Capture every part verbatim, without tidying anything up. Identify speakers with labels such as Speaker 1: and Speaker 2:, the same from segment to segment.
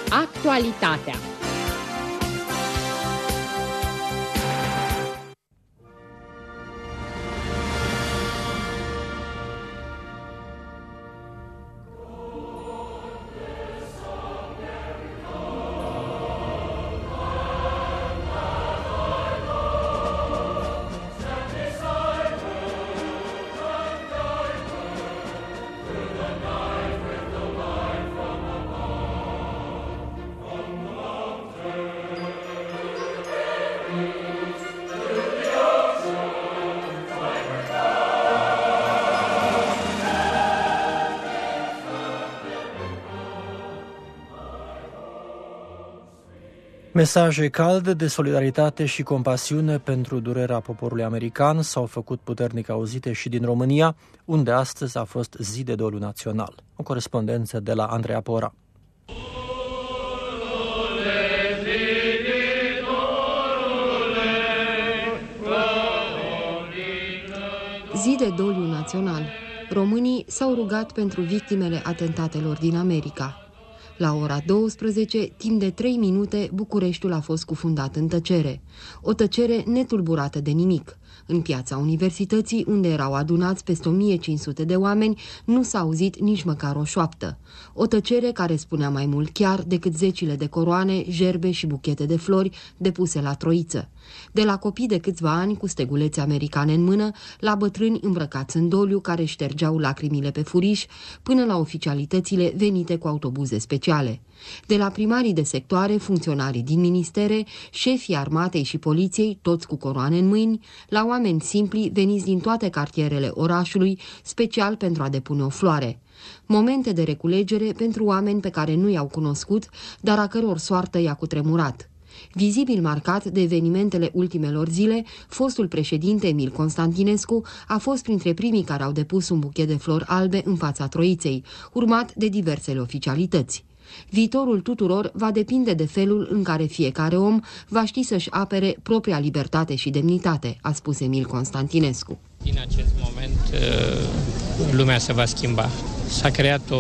Speaker 1: Actualitatea.
Speaker 2: Mesaje calde de solidaritate și compasiune pentru durerea poporului american s-au făcut puternic auzite și din România, unde astăzi a fost zi de doliu național. O corespondență de la Andreea Pora.
Speaker 3: Zi de doliu național. Românii s-au rugat pentru victimele atentatelor din America. La ora douăsprezece, timp de trei minute, Bucureștiul a fost cufundat în tăcere. O tăcere netulburată de nimic. În piața Universității, unde erau adunați peste o mie cinci sute de oameni, nu s-a auzit nici măcar o șoaptă. O tăcere care spunea mai mult chiar decât zecile de coroane, gerbe și buchete de flori depuse la troiță. De la copii de câțiva ani cu stegulețe americane în mână, la bătrâni îmbrăcați în doliu care ștergeau lacrimile pe furiș, până la oficialitățile venite cu autobuze speciale. De la primarii de sectoare, funcționarii din ministere, șefii armatei și poliției, toți cu coroane în mâini, la oameni simpli veniți din toate cartierele orașului, special pentru a depune o floare. Momente de reculegere pentru oameni pe care nu i-au cunoscut, dar a căror soartă i-a cutremurat. Vizibil marcat de evenimentele ultimelor zile, fostul președinte Emil Constantinescu a fost printre primii care au depus un buchet de flori albe în fața Troiței, urmat de diversele oficialități. Viitorul tuturor va depinde de felul în care fiecare om va ști să-și apere propria libertate și demnitate, a spus Emil Constantinescu.
Speaker 4: Din acest moment, lumea se va schimba. S-a creat o,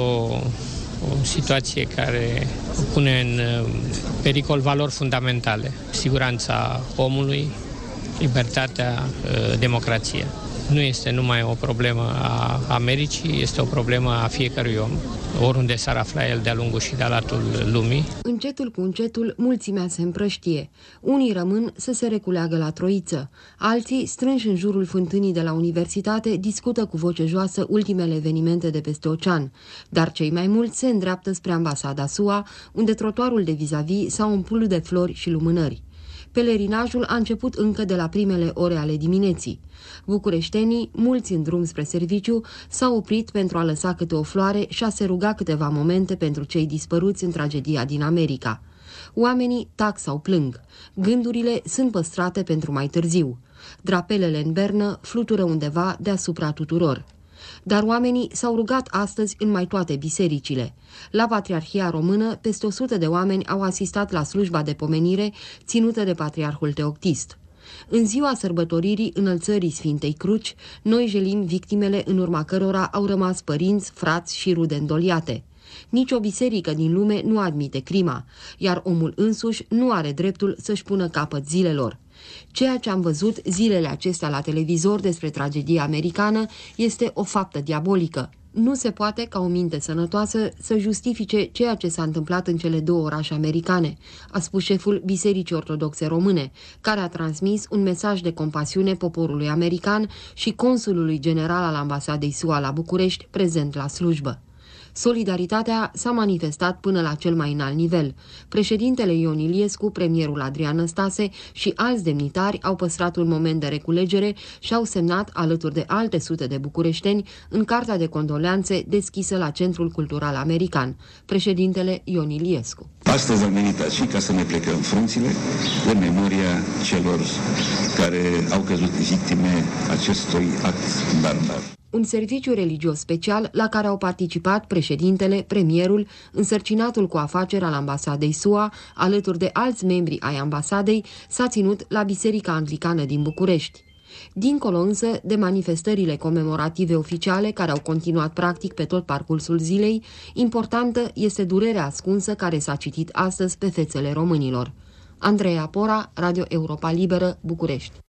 Speaker 4: o situație care pune în pericol valori fundamentale. Siguranța omului, libertatea, democrația. Nu este numai o problemă a Americii, este o problemă a fiecărui om, oriunde s-ar afla el de-a lungul și de-a latul lumii.
Speaker 3: Încetul cu încetul, mulțimea se împrăștie. Unii rămân să se reculeagă la Troiță. Alții, strânși în jurul fântânii de la universitate, discută cu voce joasă ultimele evenimente de peste ocean. Dar cei mai mulți se îndreaptă spre ambasada S U A, unde trotuarul de vis-a-vis s-a umplut de flori și lumânări. Pelerinajul a început încă de la primele ore ale dimineții. Bucureștenii, mulți în drum spre serviciu, s-au oprit pentru a lăsa câte o floare și a se ruga câteva momente pentru cei dispăruți în tragedia din America. Oamenii tac sau plâng. Gândurile sunt păstrate pentru mai târziu. Drapelele în bernă flutură undeva deasupra tuturor. Dar oamenii s-au rugat astăzi în mai toate bisericile. La Patriarhia Română, peste o sută de oameni au asistat la slujba de pomenire ținută de Patriarhul Teoctist. În ziua sărbătoririi înălțării Sfintei Cruci, noi jelim victimele în urma cărora au rămas părinți, frați și rude îndoliate. Nici o biserică din lume nu admite crima, iar omul însuși nu are dreptul să-și pună capăt zilelor. Ceea ce am văzut zilele acestea la televizor despre tragedia americană este o faptă diabolică. Nu se poate ca o minte sănătoasă să justifice ceea ce s-a întâmplat în cele două orașe americane, a spus șeful Bisericii Ortodoxe Române, care a transmis un mesaj de compasiune poporului american și consulului general al ambasadei S U A la București, prezent la slujbă. Solidaritatea s-a manifestat până la cel mai înalt nivel. Președintele Ion Iliescu, premierul Adrian Năstase și alți demnitari au păstrat un moment de reculegere și au semnat, alături de alte sute de bucureșteni, în carta de condoleanțe deschisă la Centrul Cultural American. Președintele Ion Iliescu.
Speaker 5: Astăzi am venit aici ca să ne plecăm frunțile în memoria celor care au căzut victime acestui act barbar.
Speaker 3: Un serviciu religios special la care au participat președintele, premierul, însărcinatul cu afaceri al ambasadei S U A, alături de alți membri ai ambasadei, s-a ținut la Biserica Anglicană din București. Dincolo însă de manifestările comemorative oficiale care au continuat practic pe tot parcursul zilei, importantă este durerea ascunsă care s-a citit astăzi pe fețele românilor. Andreea Pora, Radio Europa Liberă, București.